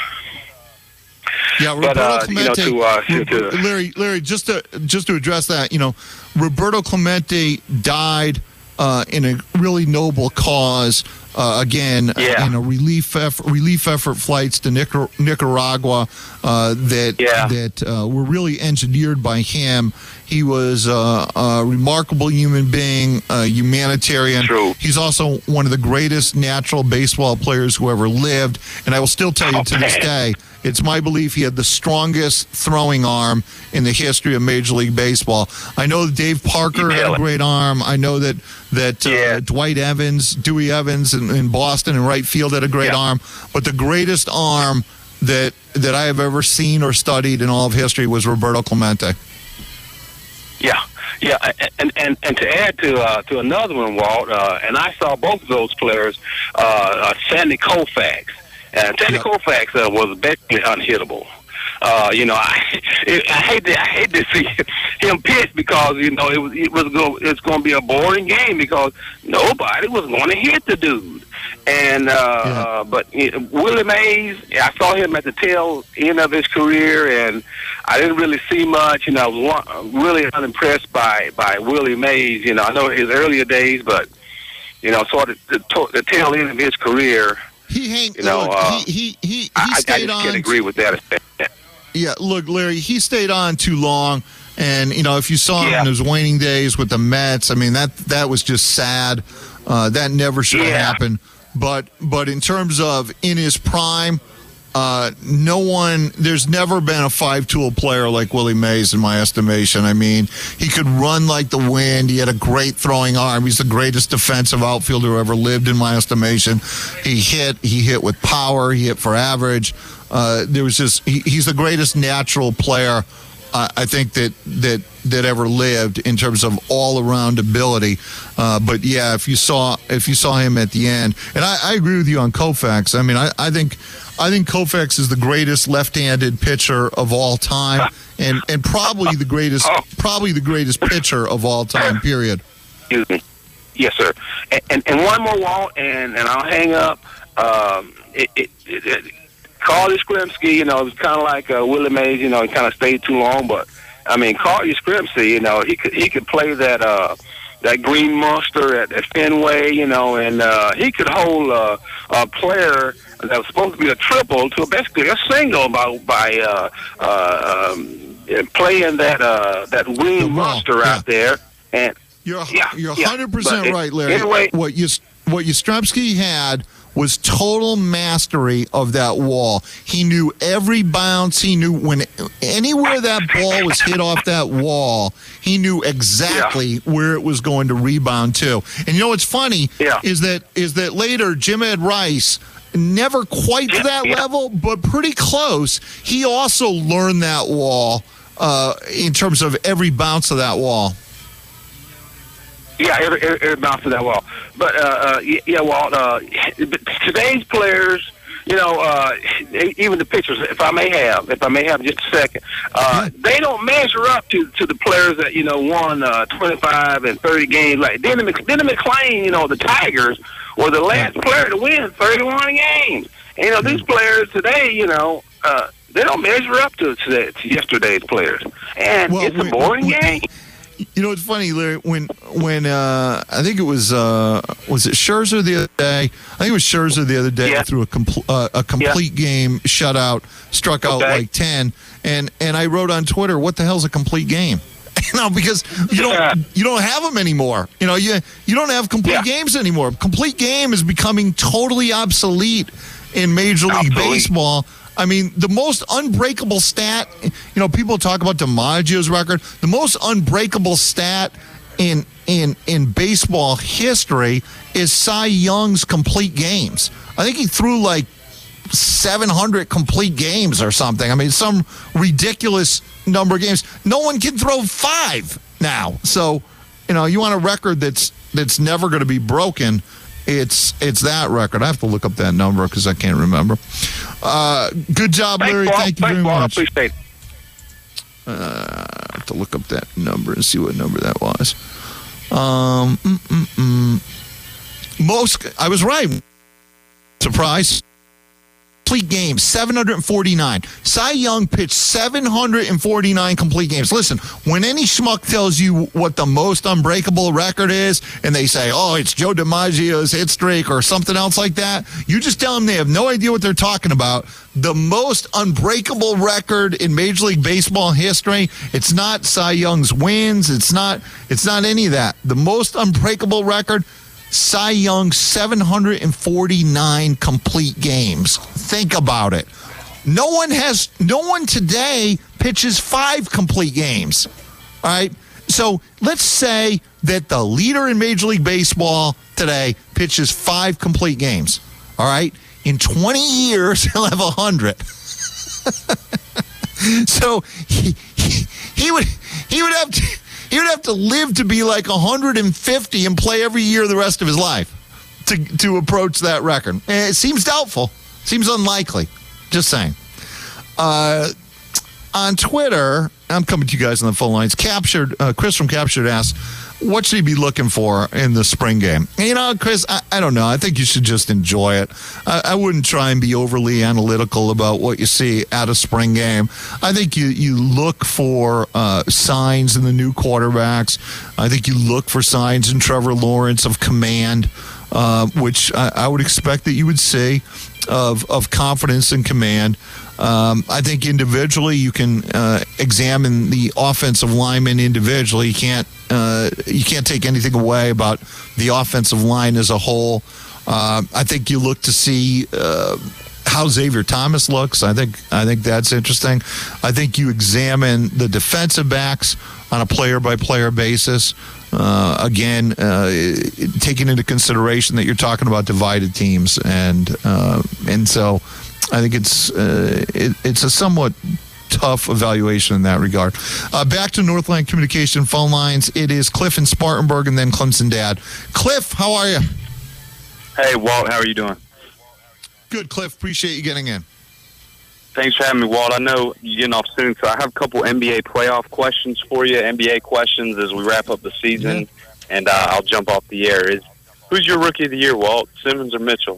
Yeah, but Roberto uh, Clemente. you know, to, uh, to, to Larry, Larry, just to just to address that, you know, Roberto Clemente died uh, in a really noble cause. Uh, again, yeah. in a relief effort, relief effort flights to Nicar- Nicaragua uh, that yeah. that uh, were really engineered by him. He was uh, a remarkable human being, a humanitarian. True. He's also one of the greatest natural baseball players who ever lived. And I will still tell you Oh, to this man. day, it's my belief he had the strongest throwing arm in the history of Major League Baseball. I know that Dave Parker had a great arm. I know that that uh, Dwight Evans, Dewey Evans in, in Boston in right field had a great Yeah. arm. But the greatest arm that that I have ever seen or studied in all of history was Roberto Clemente. Yeah, yeah, and and, and to add to uh, to another one, Walt, uh, and I saw both of those players, uh, uh, Sandy Koufax. And Sandy Yep. Koufax uh, was basically unhittable. Uh, you know, I, it, I hate to I hate to see him pitch because you know it was it was going it's going to be a boring game because nobody was going to hit the dude. And uh, uh, but you know, Willie Mays, I saw him at the tail end of his career, and I didn't really see much. You know, I was one, really unimpressed by by Willie Mays. You know, I know his earlier days, but you know, sort of the, to- the tail end of his career. He hang, You know, look, uh, he he he, he I, I stayed just on. can't agree with that. yeah. Look, Larry, he stayed on too long. And, you know, if you saw him Yeah. in his waning days with the Mets, I mean, that that was just sad. Uh, that never should have Yeah. happened. But but in terms of in his prime, uh, no one, there's never been a five-tool player like Willie Mays in my estimation. I mean, he could run like the wind. He had a great throwing arm. He's the greatest defensive outfielder who ever lived in my estimation. He hit, he hit with power. He hit for average. Uh, there was just, he, he's the greatest natural player Uh, I think that that that ever lived in terms of all around ability. Uh, but yeah, if you saw if you saw him at the end, and I, I agree with you on Koufax. I mean, I, I think I think Koufax is the greatest left-handed pitcher of all time, and and probably the greatest probably the greatest pitcher of all time. Period. Excuse me. Yes, sir. And and, and one more, Walt, and, and I'll hang up. Um, it, it, it, it, Carl Yastrzemski, you know, it was kind of like uh, Willie Mays. You know, he kind of stayed too long, but I mean, Carl Yastrzemski, you know, he could he could play that uh, that Green Monster at, at Fenway, you know, and uh, he could hold uh, a player that was supposed to be a triple to basically a single by by uh, uh, um, playing that uh, that Green Monster yeah. out there. And You're yeah, you're yeah. one hundred percent But right, Larry. Anyway, what you what Yastrzemski had was total mastery of that wall. He knew every bounce. He knew when anywhere that ball was hit off that wall, he knew exactly yeah. where it was going to rebound to. And you know what's funny yeah. is that is that later Jim Ed Rice, never quite to that yeah. level, but pretty close. He also learned that wall uh, in terms of every bounce of that wall. Yeah, every, every, every bounce of that wall. But, uh, uh, yeah, Walt, uh, today's players, you know, uh, even the pitchers, if I may have, if I may have just a second, uh, they don't measure up to, to the players that, you know, won uh, twenty-five and thirty games. Like Denny, Mc, Denny McClain, you know, the Tigers were the last player to win thirty-one games. And, you know, these players today, you know, uh, they don't measure up to, to, that, to yesterday's players. And well, it's a wait, boring wait, game. You know, it's funny, Larry, when when uh, I think it was uh, was it Scherzer the other day? I think it was Scherzer the other day yeah. threw a, compl- uh, a complete yeah. game shutout, struck out okay. like ten, and and I wrote on Twitter, "What the hell's a complete game?" You know, because you don't yeah. you don't have them anymore. You know, you you don't have complete yeah. games anymore. Complete game is becoming totally obsolete in Major League Obsolete. Baseball. I mean, the most unbreakable stat, you know, people talk about DiMaggio's record. The most unbreakable stat in in in baseball history is Cy Young's complete games. I think he threw like seven hundred complete games or something. I mean, some ridiculous number of games. No one can throw five now. So, you know, you want a record that's that's never going to be broken. It's it's that record. I have to look up that number because I can't remember. Uh, good job, Thanks, Larry. Paul. Thank you Thanks, very Paul. much. I appreciate it. Uh, I have to look up that number and see what number that was. Um, mm, mm, mm. Most, I was right. Surprise. Complete games, seven hundred forty-nine. Cy Young pitched seven hundred forty-nine complete games. Listen, when any schmuck tells you what the most unbreakable record is, and they say, oh, it's Joe DiMaggio's hit streak or something else like that, you just tell them they have no idea what they're talking about. The most unbreakable record in Major League Baseball history, it's not Cy Young's wins. It's not, it's not any of that. The most unbreakable record, Cy Young, seven hundred forty-nine complete games. Think about it. No one has, no one today pitches five complete games. All right. So let's say that the leader in Major League Baseball today pitches five complete games. All right. In twenty years, he'll have one hundred. So he, he, he would he would have to. He would have to live to be like one hundred fifty and play every year the rest of his life to to approach that record. And it seems doubtful. Seems unlikely. Just saying. Uh, on Twitter, I'm coming to you guys on the phone lines. Captured, uh, Chris from Captured asked, what should he be looking for in the spring game? And, you know, Chris, I, I don't know. I think you should just enjoy it. I, I wouldn't try and be overly analytical about what you see at a spring game. I think you, you look for uh, signs in the new quarterbacks. I think you look for signs in Trevor Lawrence of command, uh, which I, I would expect that you would see, of, of confidence and command. Um, I think individually you can uh, examine the offensive linemen individually. You can't uh, you can't take anything away about the offensive line as a whole. Uh, I think you look to see uh, how Xavier Thomas looks. I think I think that's interesting. I think you examine the defensive backs on a player-by-player basis. Uh, again, uh, taking into consideration that you're talking about divided teams, and uh, and so I think it's uh, it, it's a somewhat tough evaluation in that regard. Uh, back to Northland Communication phone lines. It is Cliff in Spartanburg, and then Clemson Dad. Cliff, how are you? Hey, Walt, how are you doing? Good, Cliff. Appreciate you getting in. Thanks for having me, Walt. I know you're getting off soon, so I have a couple N B A playoff questions for you, N B A questions as we wrap up the season, mm-hmm. and uh, I'll jump off the air. Is Who's your rookie of the year, Walt, Simmons or Mitchell?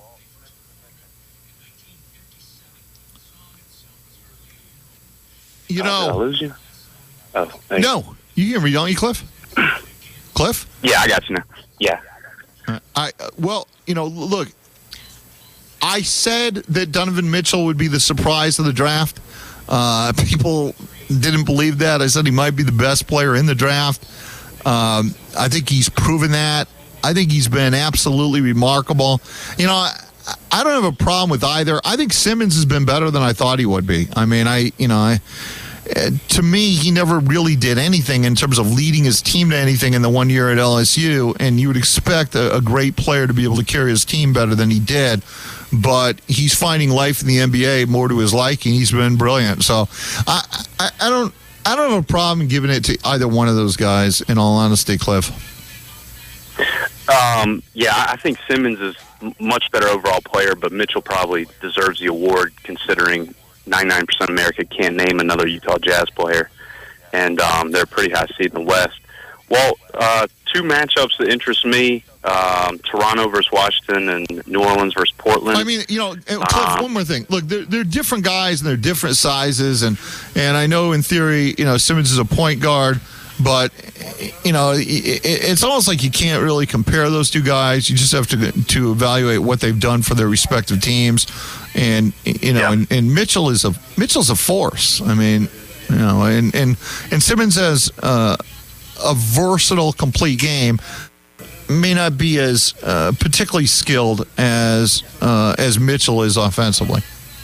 You know... Oh, did I lose you? Oh, thanks. No. You hear me, don't you, Cliff? Cliff? Yeah, I got you now. Yeah. I uh, Well, you know, look... I said that Donovan Mitchell would be the surprise of the draft. Uh, people didn't believe that. I said he might be the best player in the draft. Um, I think he's proven that. I think he's been absolutely remarkable. You know, I, I don't have a problem with either. I think Simmons has been better than I thought he would be. I mean, I, you know, I, uh, to me, he never really did anything in terms of leading his team to anything in the one year at L S U, and you would expect a, a great player to be able to carry his team better than he did. But he's finding life in the N B A more to his liking. He's been brilliant. So I, I, I don't I don't have a problem giving it to either one of those guys, in all honesty, Cliff. Um, yeah, I think Simmons is a much better overall player, but Mitchell probably deserves the award considering ninety-nine percent of America can't name another Utah Jazz player. And um, they're a pretty high seed in the West. Well, uh, two matchups that interest me. Um, Toronto versus Washington and New Orleans versus Portland. I mean, you know, Cliff, uh, one more thing. Look, they're, they're different guys and they're different sizes. And, and I know in theory, you know, Simmons is a point guard, but, you know, it, it's almost like you can't really compare those two guys. You just have to to evaluate what they've done for their respective teams. And, you know, yeah. and, and Mitchell is a Mitchell's a force. I mean, you know, and, and, and Simmons has uh, a versatile, complete game. May not be as uh, particularly skilled as uh, as Mitchell is offensively.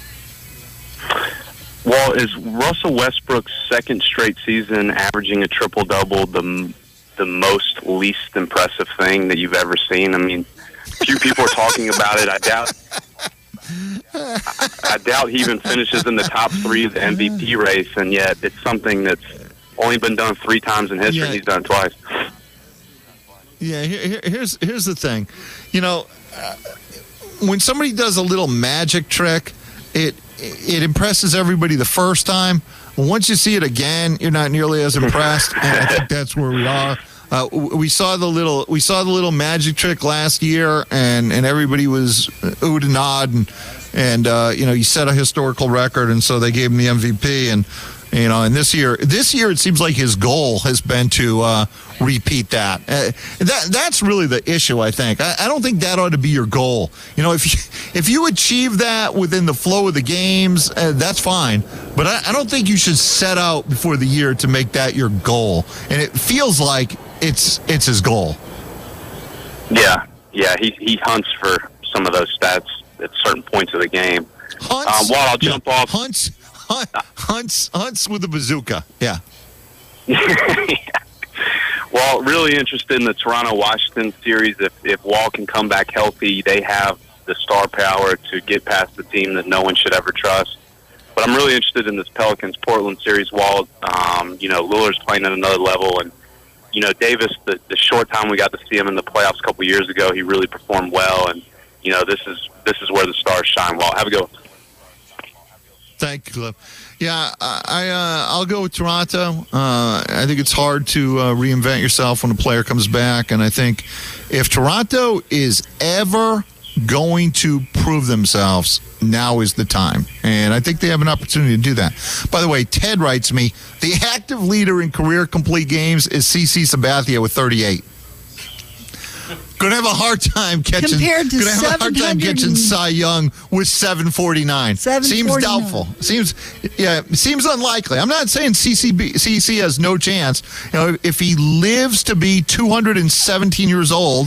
Well, is Russell Westbrook's second straight season averaging a triple-double the the most least impressive thing that you've ever seen? I mean, few people are talking about it. I doubt I, I doubt he even finishes in the top three of the M V P race, and yet it's something that's only been done three times in history, yeah. and he's done it twice. Yeah, here, here's here's the thing. You know, uh, when somebody does a little magic trick, it it impresses everybody the first time. Once you see it again, you're not nearly as impressed, and I think that's where we are. Uh, we saw the little we saw the little magic trick last year, and, and everybody was oohed and awed, and and uh, you know, he set a historical record, and so they gave him the M V P. And you know, and this year, this year it seems like his goal has been to uh, repeat that. Uh, that that's really the issue, I think. I, I don't think that ought to be your goal. You know, if you, if you achieve that within the flow of the games, uh, that's fine. But I, I don't think you should set out before the year to make that your goal. And it feels like it's it's his goal. Yeah, yeah, he he hunts for some of those stats at certain points of the game. Hunts, um, while I'll jump yeah, off. Hunts. Hunts, hunts with a bazooka. Yeah. Well, really interested in the Toronto-Washington series. If if Wall can come back healthy, they have the star power to get past the team that no one should ever trust. But I'm really interested in this Pelicans-Portland series. Wall, um, you know, Lillard's playing at another level, and you know, Davis. The, the short time we got to see him in the playoffs a couple years ago, he really performed well. And you know, this is this is where the stars shine. Wall, have a go. Thank you, Cliff. Yeah, I, uh, I'll go with Toronto. Uh, I think it's hard to uh, reinvent yourself when a player comes back, and I think if Toronto is ever going to prove themselves, now is the time. And I think they have an opportunity to do that. By the way, Ted writes me, the active leader in career complete games is CeCe Sabathia with thirty-eight. Gonna have a hard time catching. Compared to gonna have a hard time catching Cy Young with seven forty-nine. Seems doubtful. Seems yeah. Seems unlikely. I'm not saying C C B, C C has no chance. You know, if he lives to be two hundred seventeen years old.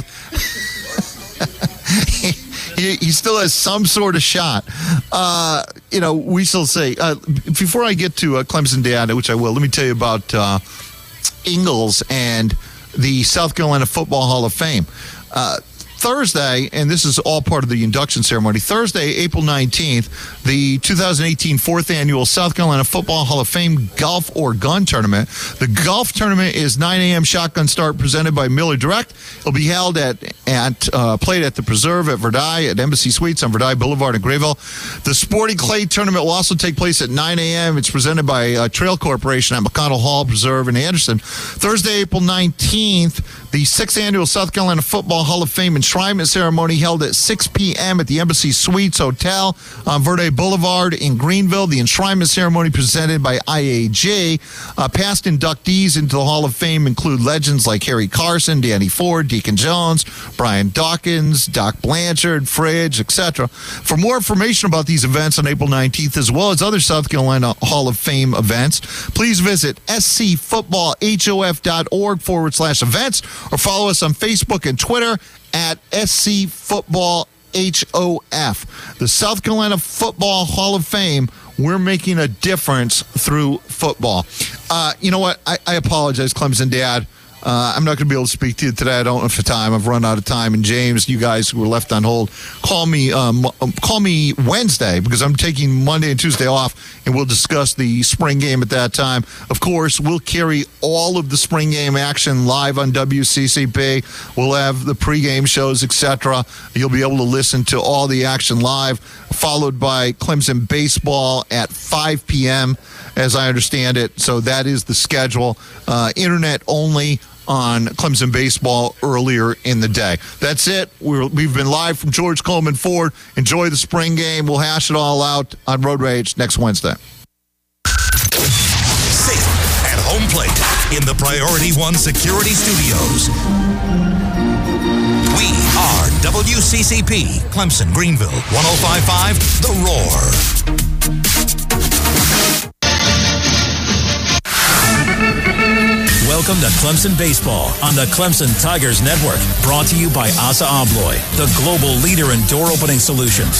he, he, he still has some sort of shot. Uh, you know, we still say, uh, before I get to uh, Clemson data, which I will, let me tell you about uh, Ingles and the South Carolina Football Hall of Fame. Uh, Thursday, and this is all part of the induction ceremony, Thursday, April nineteenth, the two thousand eighteen fourth Annual South Carolina Football Hall of Fame Golf or Gun Tournament. The golf tournament is nine a.m. shotgun start presented by Miller Direct. It'll be held at, at uh, played at the Preserve at Verdi at Embassy Suites on Verdi Boulevard in Grayville. The Sporting Clay Tournament will also take place at nine a.m. It's presented by uh, Trail Corporation at McConnell Hall, Preserve in Anderson. Thursday, April nineteenth, the sixth Annual South Carolina Football Hall of Fame enshrinement ceremony held at six p.m. at the Embassy Suites Hotel on Verde Boulevard in Greenville. The enshrinement ceremony presented by I A G. Uh, past inductees into the Hall of Fame include legends like Harry Carson, Danny Ford, Deacon Jones, Brian Dawkins, Doc Blanchard, Fridge, et cetera. For more information about these events on April nineteenth, as well as other South Carolina Hall of Fame events, please visit scfootballhof.org forward slash events or follow us on Facebook and Twitter at S C Football H O F. The South Carolina Football Hall of Fame, we're making a difference through football. Uh, you know what? I, I apologize, Clemson Dad. Uh, I'm not going to be able to speak to you today. I don't have the time. I've run out of time. And James, you guys who were left on hold, call me um, call me Wednesday because I'm taking Monday and Tuesday off, and we'll discuss the spring game at that time. Of course, we'll carry all of the spring game action live on W C C P. We'll have the pregame shows, et cetera. You'll be able to listen to all the action live, followed by Clemson baseball at five p.m., as I understand it. So that is the schedule. Uh, internet only on Clemson baseball earlier in the day. That's it. We're, we've been live from George Coleman Ford. Enjoy the spring game. We'll hash it all out on Road Rage next Wednesday. Safe at home plate in the Priority One Security Studios. We are W C C P, Clemson, Greenville, one oh five point five, The Roar. Welcome to Clemson Baseball on the Clemson Tigers Network, brought to you by Asa Abloy, the global leader in door opening solutions.